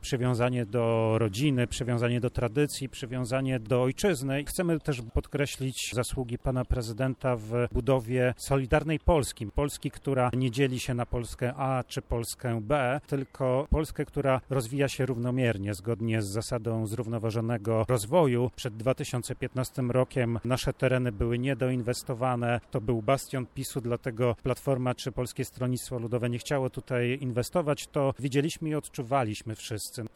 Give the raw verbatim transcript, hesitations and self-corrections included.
przywiązanie do rodziny, przywiązanie do tradycji, przywiązanie do ojczyzny. Chcemy też podkreślić zasługi pana prezydenta w budowie solidarnej Polski. Polski, która nie dzieli się na Polskę A czy Polskę B, tylko Polskę, która rozwija się równomiernie, zgodnie z zasadą zrównoważonego rozwoju. Przed dwa tysiące piętnastym rokiem nasze tereny były niedoinwestowane. To był bastion PiSu, dlatego Platforma czy Polskie Stronnictwo Ludowe nie chciało tutaj inwestować. To widzieliśmy i odczuwaliśmy wszyscy.